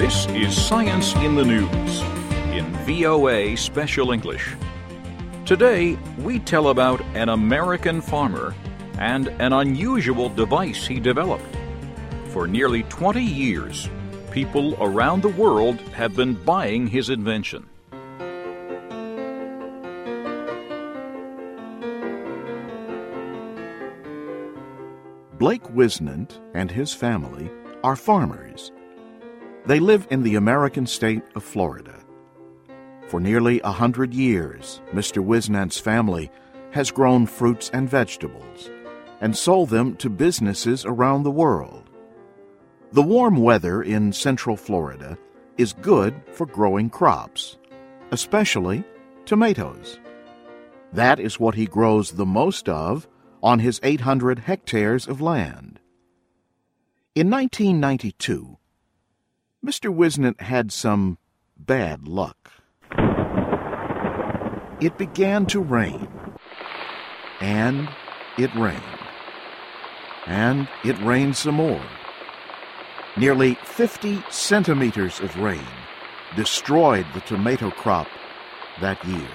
This is Science in the News in VOA Special English. Today, we tell about an American farmer and an unusual device he developed. For nearly 20 years, people around the world have been buying his invention. Blake Wisnant and his family are farmers. They live in the American state of Florida. For nearly 100 years, Mr. Wisnant's family has grown fruits and vegetables and sold them to businesses around the world. The warm weather in central Florida is good for growing crops, especially tomatoes. That is what he grows the most of on his 800 hectares of land. In 1992, Mr. Wisnant had some bad luck. It began to rain, and it rained, and it rained some more. Nearly 50 centimeters of rain destroyed the tomato crop that year.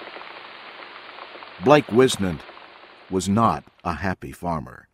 Blake Wisnant was not a happy farmer.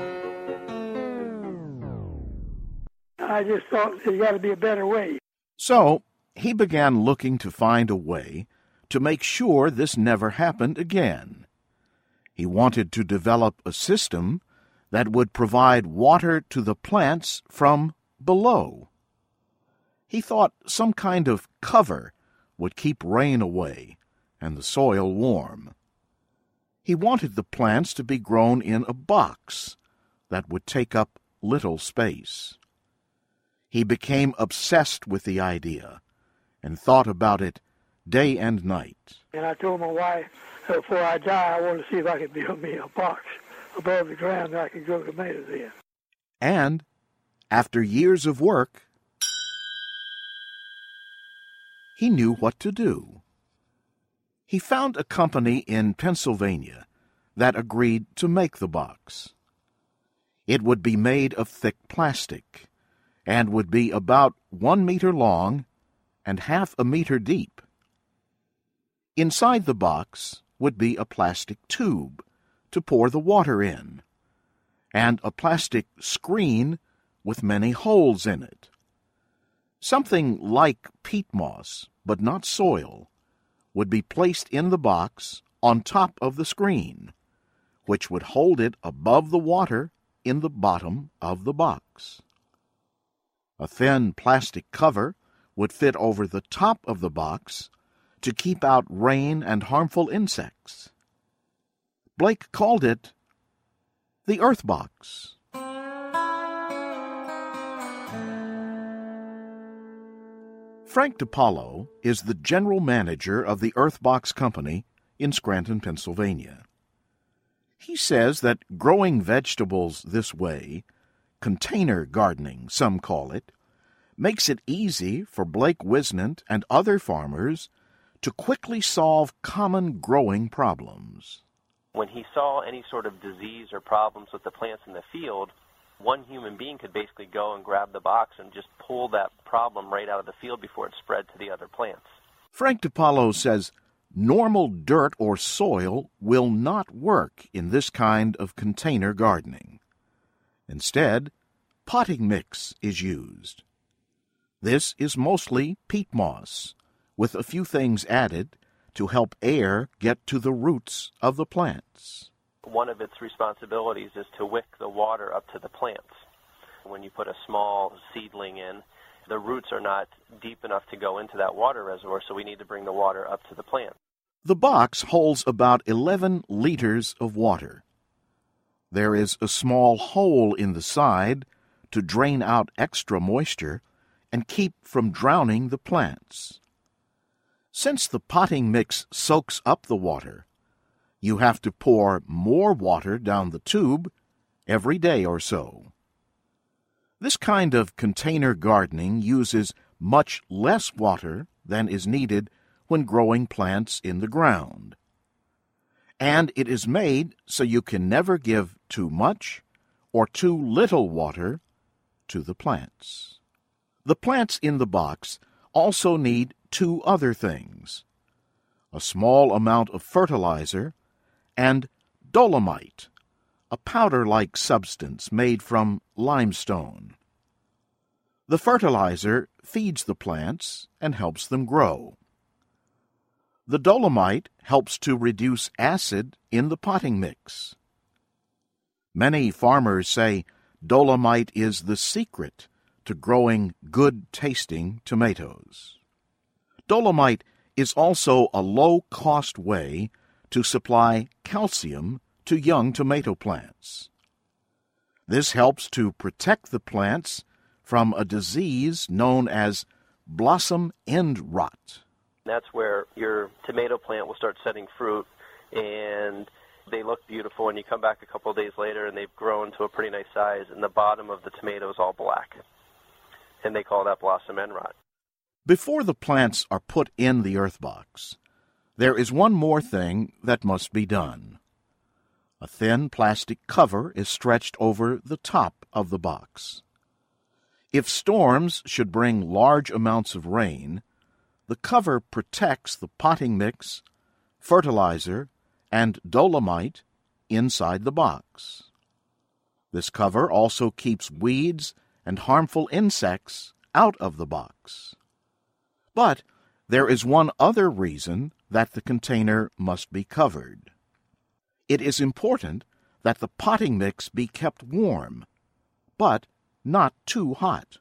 I just thought there's got to be a better way. So he began looking to find a way to make sure this never happened again. He wanted to develop a system that would provide water to the plants from below. He thought some kind of cover would keep rain away and the soil warm. He wanted the plants to be grown in a box that would take up little space. He became obsessed with the idea and thought about it day and night. And I told my wife, before I die, I want to see if I could build me a box above the ground that I could grow tomatoes in. And after years of work, he knew what to do. He found a company in Pennsylvania that agreed to make the box. It would be made of thick plastic and would be about 1 meter long and half a meter deep. Inside the box would be a plastic tube to pour the water in, and a plastic screen with many holes in it. Something like peat moss, but not soil, would be placed in the box on top of the screen, which would hold it above the water in the bottom of the box. A thin plastic cover would fit over the top of the box to keep out rain and harmful insects. Blake called it the Earth Box. Frank DiPaolo is the general manager of the Earthbox Company in Scranton, Pennsylvania. He says that growing vegetables this way, container gardening, some call it, makes it easy for Blake Wisnant and other farmers to quickly solve common growing problems. When he saw any sort of disease or problems with the plants in the field, one human being could basically go and grab the box and just pull that problem right out of the field before it spread to the other plants. Frank DiPaolo says normal dirt or soil will not work in this kind of container gardening. Instead, potting mix is used. This is mostly peat moss, with a few things added to help air get to the roots of the plants. One of its responsibilities is to wick the water up to the plants. When you put a small seedling in, the roots are not deep enough to go into that water reservoir, so we need to bring the water up to the plant. The box holds about 11 liters of water. There is a small hole in the side to drain out extra moisture and keep from drowning the plants. Since the potting mix soaks up the water, you have to pour more water down the tube every day or so. This kind of container gardening uses much less water than is needed when growing plants in the ground. And it is made so you can never give too much or too little water to the plants. The plants in the box also need two other things: a small amount of fertilizer and dolomite, a powder-like substance made from limestone. The fertilizer feeds the plants and helps them grow. The dolomite helps to reduce acid in the potting mix. Many farmers say dolomite is the secret to growing good-tasting tomatoes. Dolomite is also a low-cost way to supply calcium to young tomato plants. This helps to protect the plants from a disease known as blossom end rot. That's where your tomato plant will start setting fruit, and they look beautiful, and you come back a couple of days later and they've grown to a pretty nice size, and the bottom of the tomato is all black. And they call that blossom end rot. Before the plants are put in the earth box, there is one more thing that must be done. A thin plastic cover is stretched over the top of the box. If storms should bring large amounts of rain, the cover protects the potting mix, fertilizer, and dolomite inside the box. This cover also keeps weeds and harmful insects out of the box. But there is one other reason that the container must be covered. It is important that the potting mix be kept warm, but not too hot.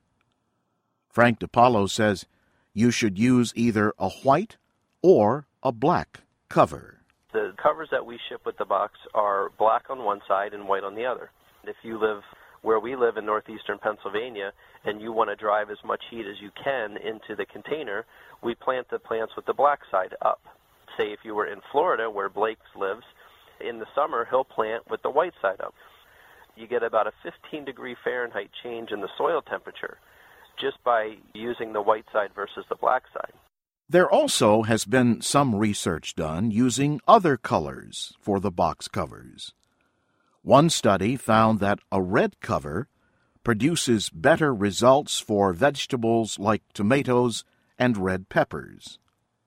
Frank DiPaolo says you should use either a white or a black cover. The covers that we ship with the box are black on one side and white on the other. If you live where we live in northeastern Pennsylvania and you want to drive as much heat as you can into the container, we plant the plants with the black side up. Say if you were in Florida where Blake lives, in the summer he'll plant with the white side up. You get about a 15-degree Fahrenheit change in the soil temperature just by using the white side versus the black side. There also has been some research done using other colors for the box covers. One study found that a red cover produces better results for vegetables like tomatoes and red peppers.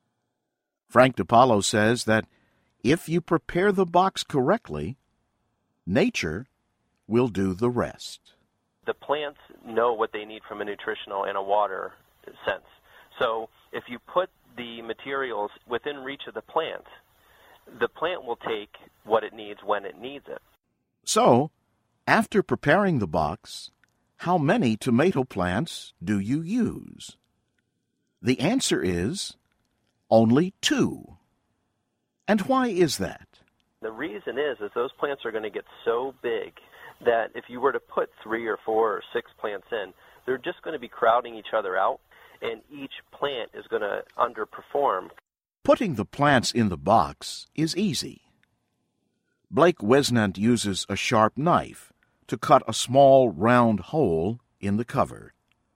Frank DiPaolo says that if you prepare the box correctly, nature will do the rest. The plants know what they need from a nutritional and a water sense. So if you put the materials within reach of the plant will take what it needs when it needs it. So, after preparing the box, how many tomato plants do you use? The answer is only 2. And why is that? The reason is those plants are going to get so big that if you were to put 3 or 4 or 6 plants in, they're just going to be crowding each other out, and each plant is going to underperform. Putting the plants in the box is easy. Blake Wisnant uses a sharp knife to cut a small round hole in the cover.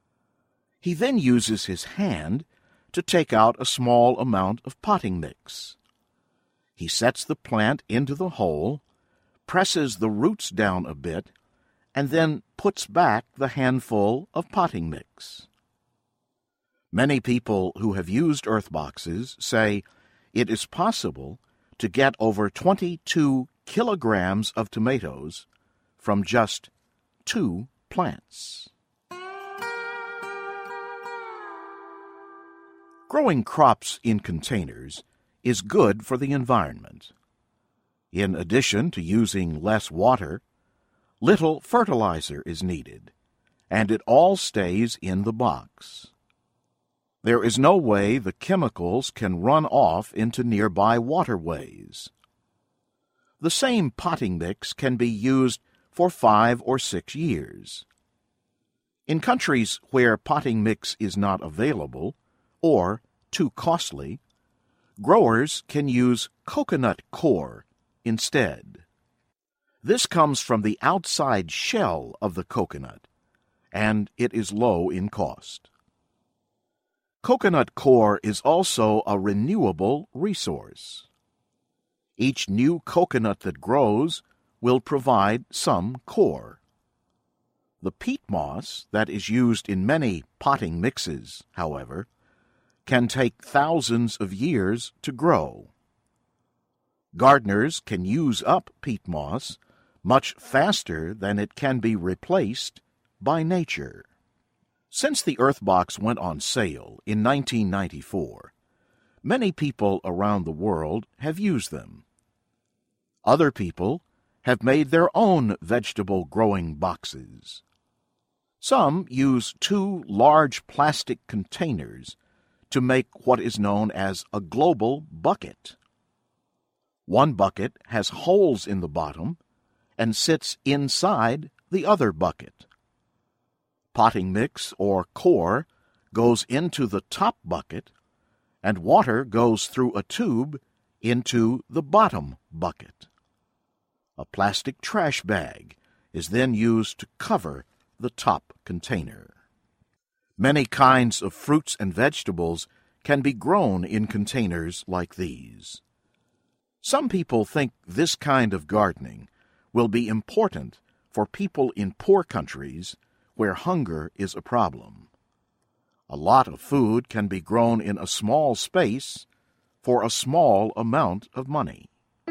He then uses his hand to take out a small amount of potting mix. He sets the plant into the hole, presses the roots down a bit, and then puts back the handful of potting mix. Many people who have used earth boxes say it is possible to get over 22 kilograms of tomatoes from just 2 plants. Growing crops in containers is good for the environment. In addition to using less water, little fertilizer is needed, and it all stays in the box. There is no way the chemicals can run off into nearby waterways. The same potting mix can be used for 5 or 6 years. In countries where potting mix is not available or too costly, growers can use coconut coir instead. This comes from the outside shell of the coconut, and it is low in cost. Coconut coir is also a renewable resource. Each new coconut that grows will provide some coir. The peat moss that is used in many potting mixes, however, can take thousands of years to grow. Gardeners can use up peat moss much faster than it can be replaced by nature. Since the Earthbox went on sale in 1994, many people around the world have used them. Other people have made their own vegetable growing boxes. Some use 2 large plastic containers to make what is known as a global bucket. One bucket has holes in the bottom and sits inside the other bucket. Potting mix or core goes into the top bucket, and water goes through a tube into the bottom bucket. A plastic trash bag is then used to cover the top container. Many kinds of fruits and vegetables can be grown in containers like these. Some people think this kind of gardening will be important for people in poor countries where hunger is a problem. A lot of food can be grown in a small space for a small amount of money.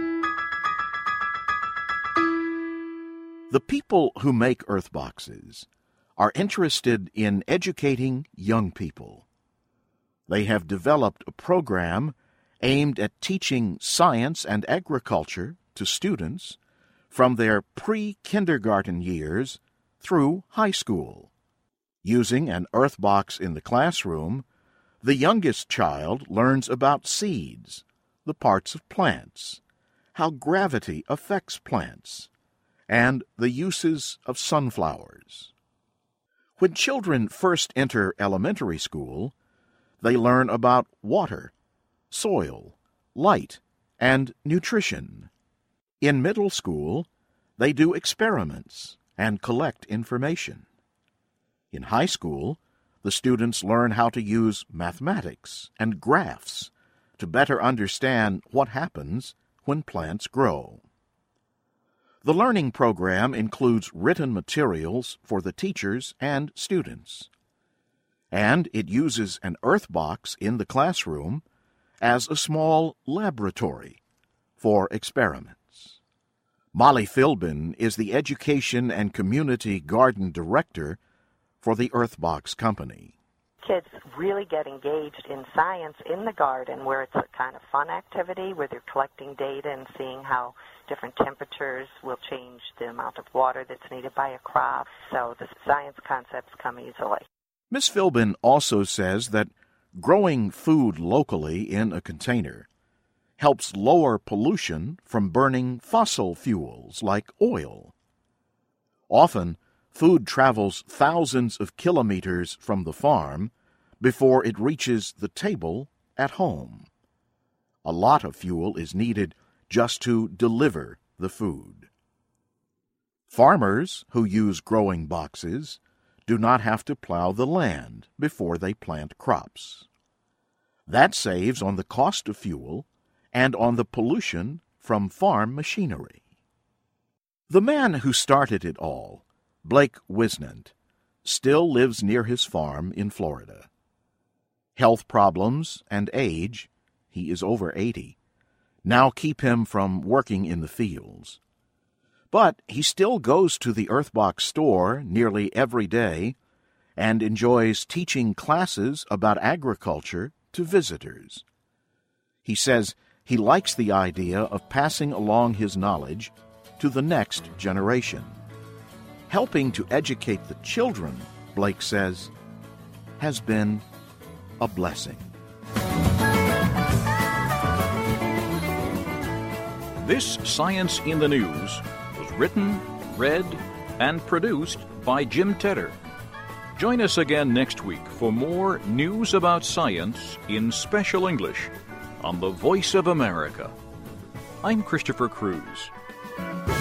The people who make Earthboxes are interested in educating young people. They have developed a program aimed at teaching science and agriculture to students from their pre-kindergarten years through high school. Using an Earthbox in the classroom, the youngest child learns about seeds, the parts of plants, how gravity affects plants, and the uses of sunflowers. When children first enter elementary school, they learn about water, soil, light, and nutrition. In middle school, they do experiments and collect information. In high school, the students learn how to use mathematics and graphs to better understand what happens when plants grow. The learning program includes written materials for the teachers and students, and it uses an Earthbox in the classroom as a small laboratory for experiments. Molly Philbin is the Education and Community Garden Director for the Earthbox Company. Kids really get engaged in science in the garden, where it's a kind of fun activity where they're collecting data and seeing how different temperatures will change the amount of water that's needed by a crop. So the science concepts come easily. Ms. Philbin also says that growing food locally in a container helps lower pollution from burning fossil fuels like oil. Often, food travels thousands of kilometers from the farm before it reaches the table at home. A lot of fuel is needed just to deliver the food. Farmers who use growing boxes do not have to plow the land before they plant crops. That saves on the cost of fuel and on the pollution from farm machinery. The man who started it all, Blake Wisnant, still lives near his farm in Florida. Health problems and age, he is over 80, now keep him from working in the fields. But he still goes to the Earthbox store nearly every day and enjoys teaching classes about agriculture to visitors. He says he likes the idea of passing along his knowledge to the next generation. Helping to educate the children, Blake says, has been a blessing. This Science in the News was written, read, and produced by Jim Tedder. Join us again next week for more news about science in special English on the Voice of America. I'm Christopher Cruz.